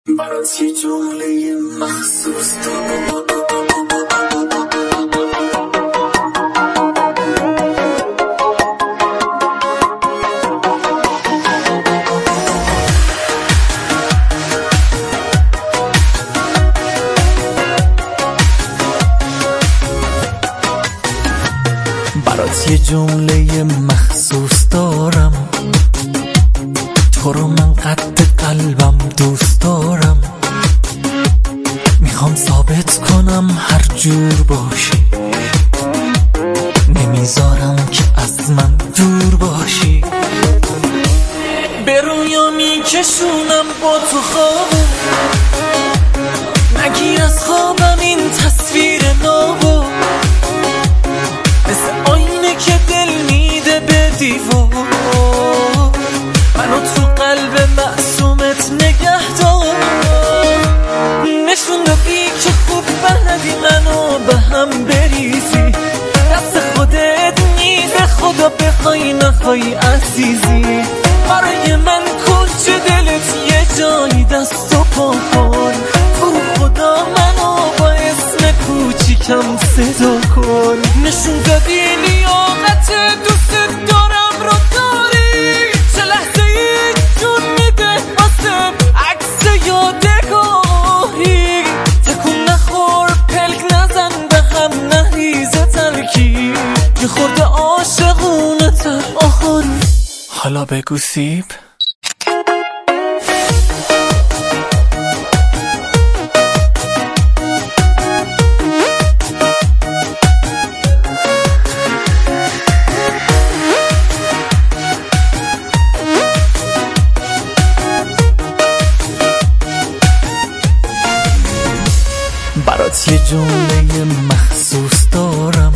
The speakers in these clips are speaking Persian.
برات یه جمله مخصوص دارم. برات یه جمله مخصوص دارم، تو رو من قد قلبم دوست دارم. میخوام ثابت کنم هر جور باشی، نمیذارم که از من دور باشی. به رویا میکشونم با تو خوابو، نگیر از خوابم این تصویر نابو. مثل آینه که دل میده به دیوار، منو تو قلب معصومت نگه دار. نشون دادی که خوب بلدی منو به هم بریزی، دست خودت نیست خدا بخوای نخوای عزیزی. برای من کجا دلت یه جایی دست و پا کن، برو خدا منو با اسم کوچیکم صدا کن. نشون دادی لیاقت دوست دارم رو داری، چه لحظه ای جون میده واسم عکس یادگاری. تکون نخور پلک نزن به هم نریزه ترکی، یه خورده عاشقونه تر آخون. حالا بگو سیب برات یه جمله مخصوص دارم،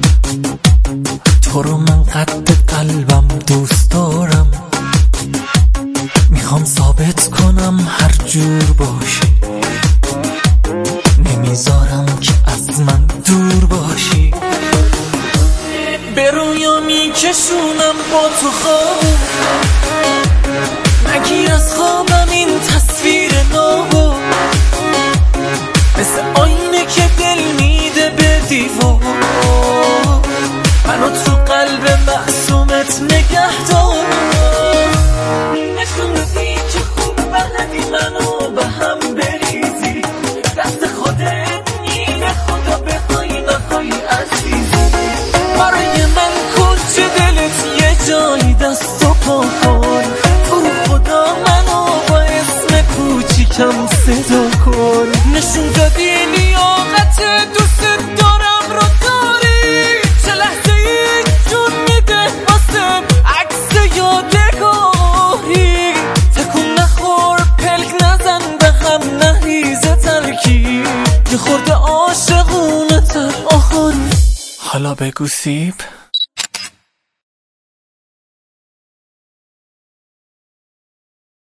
تو رو من قد قلبم دوست دارم. میخوام ثابت کنم هر جور باشی، نمیذارم که از من دور باشی. به رویا میکشونم با تو خواب، نگیر از خوابم این تصویر نابو. مثل آینه که دل میده به دیوار، منو تو قلب معصومت نگه دار. نشون دادی که خوب بلدی منو به هم بریزی، دست خودت نیمه خدا بخوای نخوای عزیزی. برای من کجا دلت یه جایی دست و پا کن، برو خدا منو با اسم کوچیکم صدا کن. نشون دادی لیاقت دوست دارم رو داری، چه لحظه ای جون میده واسم عکس یادگاری. تکون نخور پلک نزن به هم نریزه ترکی، یه خورده عاشقونه تر آخون. حالا بگو سیب